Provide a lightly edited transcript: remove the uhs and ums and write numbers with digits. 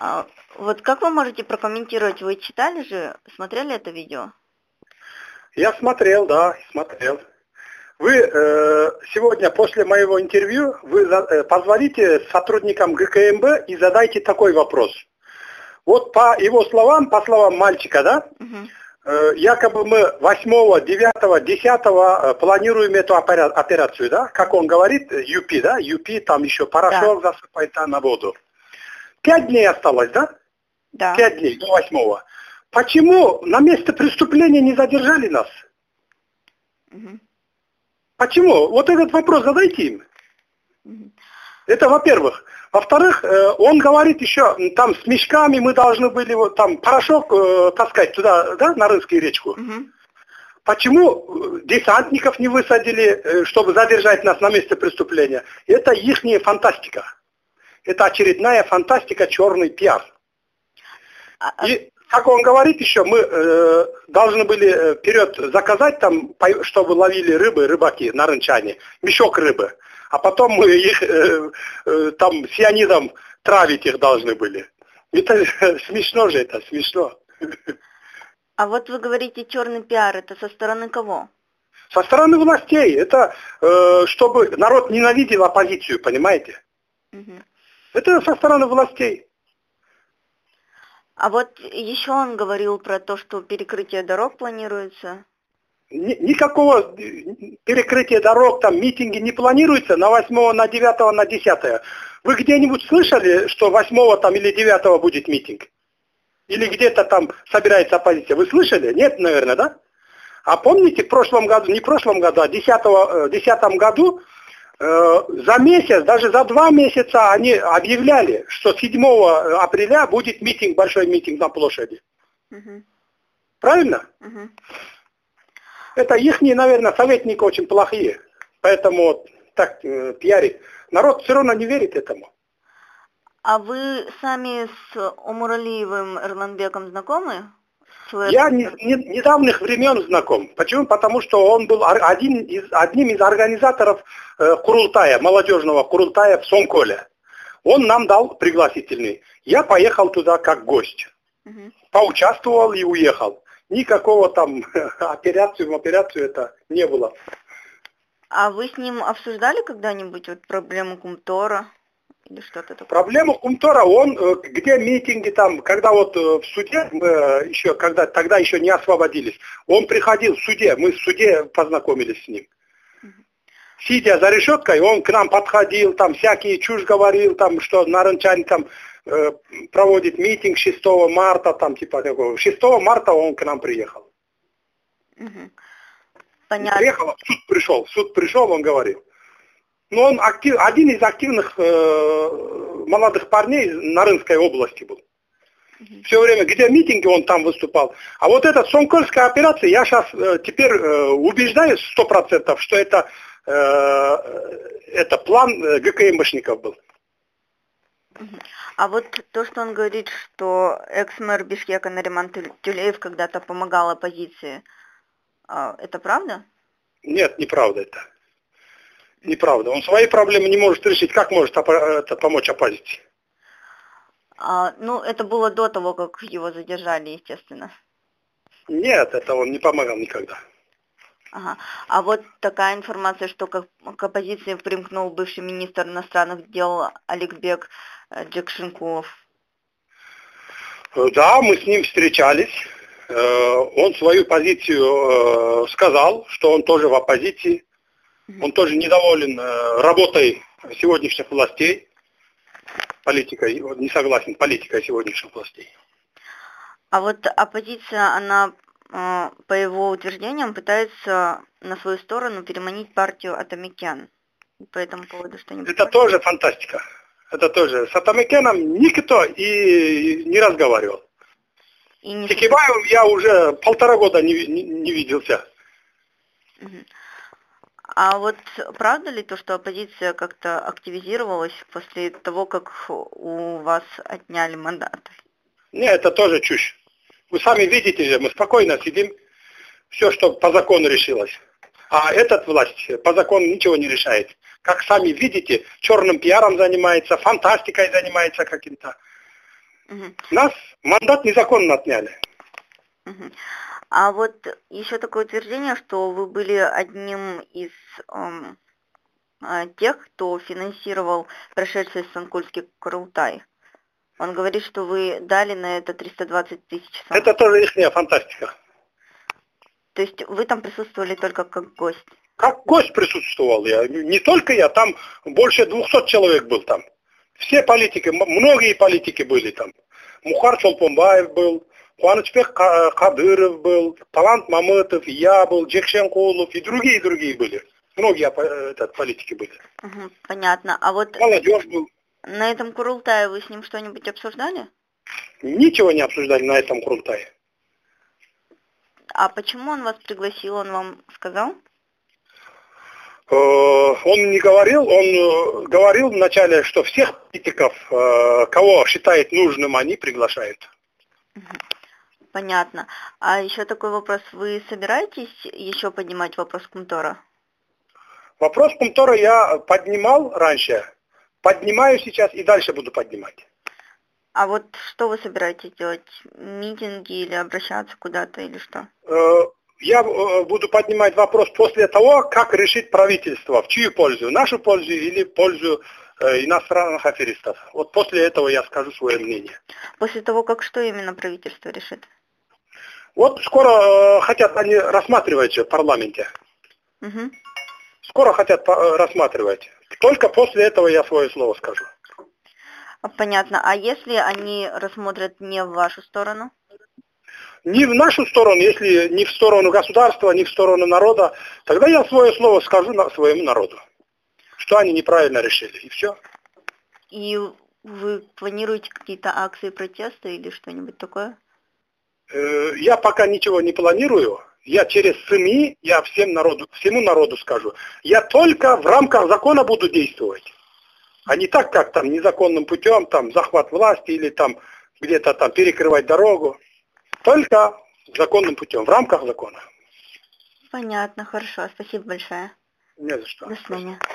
А вот как вы можете прокомментировать? Вы читали же, смотрели это видео? Я смотрел, да, смотрел. Вы сегодня после моего интервью вы позвоните сотрудникам ГКМБ и задайте такой вопрос. Вот по его словам, по словам мальчика, да, якобы мы 8, 9, 10 планируем эту операцию, да, как он говорит, ЮПИ, да, ЮПИ, там еще порошок засыпает на воду. 5 дней осталось, да? Да. 5 дней до 8. Почему на месте преступления не задержали нас? Почему? Вот этот вопрос задайте им. Это во-первых. Во-вторых, он говорит еще, там с мешками мы должны были вот, там порошок таскать туда, да, на Рынскую речку. Почему десантников не высадили, чтобы задержать нас на месте преступления? Это ихняя фантастика. Это очередная фантастика, черный пиар. И, как он говорит еще, мы должны были вперед заказать, там, чтобы ловили рыбаки на Рынчане, мешок рыбы. А потом мы их там сианидом травить их должны были. Это смешно же, это смешно. А вот вы говорите черный пиар, это со стороны кого? Со стороны властей. Это чтобы народ ненавидел оппозицию, понимаете? Это со стороны властей. А вот еще он говорил про то, что перекрытие дорог планируется. Никакого перекрытия дорог, там митинги не планируется на 8, на 9, на 10. Вы где-нибудь слышали, что 8 там, или 9 будет митинг? Или где-то там собирается оппозиция? Вы слышали? Нет, наверное, да? А помните, в прошлом году, не в прошлом году, а в 2010 году, за месяц, даже за 2 месяца они объявляли, что 7 апреля будет митинг, большой митинг на площади. Правильно? Это ихние, наверное, советники очень плохие. Поэтому так пиарит. Народ все равно не верит этому. А вы сами с Омуралиевым Эрланбеком знакомы? Я недавних времен знаком. Почему? Потому что он был одним из организаторов Курултая, молодежного Курултая в Сонколе. Он нам дал пригласительный. Я поехал туда как гость. Поучаствовал и уехал. Никакого там операцию это не было. А вы с ним обсуждали когда-нибудь вот проблему Кумтора? Или что-то такое? Проблему Кумтора, он, где митинги там, когда вот в суде, мы еще, тогда еще не освободились, он приходил в суде, мы в суде познакомились с ним. Сидя за решеткой, он к нам подходил, там всякие чушь говорил, там, что на Рынчане там проводит митинг 6 марта, там типа такого. 6 марта он к нам приехал. Понятно. Приехал, в суд пришел, он говорил. Но он один из активных молодых парней на Рынской области был. Все время, где митинги, он там выступал. А вот эта Сонкольская операция, я сейчас теперь убеждаюсь 100%, что это план ГКМБшников был. А вот то, что он говорит, что экс-мэр Бишкека Нариман Тюлеев когда-то помогал оппозиции, это правда? Нет, неправда это. Неправда. Он свои проблемы не может решить. Как может это помочь оппозиции? Ну, это было до того, как его задержали, естественно. Нет, это он не помогал никогда. Ага. А вот такая информация, что к оппозиции примкнул бывший министр иностранных дел Аликбек Джекшенкулов. Да, мы с ним встречались. Он свою позицию сказал, что он тоже в оппозиции. Он тоже недоволен работой сегодняшних властей, политикой, не согласен политикой сегодняшних властей. А вот оппозиция, она, по его утверждениям, пытается на свою сторону переманить партию Атамекян. По этому поводу что-нибудь? Это тоже фантастика. Это тоже. С Атамекяном никто и не разговаривал. С Текебаевым я уже 1,5 года не виделся. А вот правда ли то, что оппозиция как-то активизировалась после того, как у вас отняли мандаты? Нет, это тоже чушь. Вы сами видите же, мы спокойно сидим, все, что по закону решилось. А этот власть по закону ничего не решает. Как сами видите, черным пиаром занимается, фантастикой занимается каким-то. Мгм. Нас мандат незаконно отняли. Мгм. А вот еще такое утверждение, что вы были одним из тех, кто финансировал прошедший Стамбульский Курултай. Он говорит, что вы дали на это 320 тысяч сом. Это тоже ихняя фантастика. То есть вы там присутствовали только как гость? Как гость присутствовал я. Не только я, там больше 200 человек был там. Все политики, многие политики были там. Мухар Чолпонбаев был, Куанычбек Кадыров был, Талант Мамытов, я был, Джекшен Кулов и другие были. Многие политики были. Угу, понятно. А вот Молодежь был. на этом Курултае вы с ним что-нибудь обсуждали? Ничего не обсуждали на этом Курултае. А почему он вас пригласил, он вам сказал? Он не говорил, он говорил вначале, что всех политиков, кого считает нужным, они приглашают. Понятно. А еще такой вопрос. Вы собираетесь еще поднимать вопрос Кумтора? Вопрос Кумтора я поднимал раньше, поднимаю сейчас и дальше буду поднимать. А вот что вы собираетесь делать? Митинги или обращаться куда-то или что? Я буду поднимать вопрос после того, как решит правительство, в чью пользу, нашу пользу или пользу иностранных аферистов. Вот после этого я скажу свое мнение. После того, как что именно правительство решит? Вот скоро хотят они рассматривать в парламенте. Угу. Скоро хотят рассматривать. Только после этого я свое слово скажу. Понятно. А если они рассмотрят не в вашу сторону? Не в нашу сторону, если не в сторону государства, не в сторону народа, тогда я свое слово скажу своему народу. Что они неправильно решили. И все. И вы планируете какие-то акции протеста или что-нибудь такое? Я пока ничего не планирую. Я через СМИ, я всему народу скажу. Я только в рамках закона буду действовать. А не так, как там незаконным путем, там захват власти или там где-то там перекрывать дорогу. Только законным путем, в рамках закона. Понятно, хорошо. Спасибо большое. Не за что. До свидания.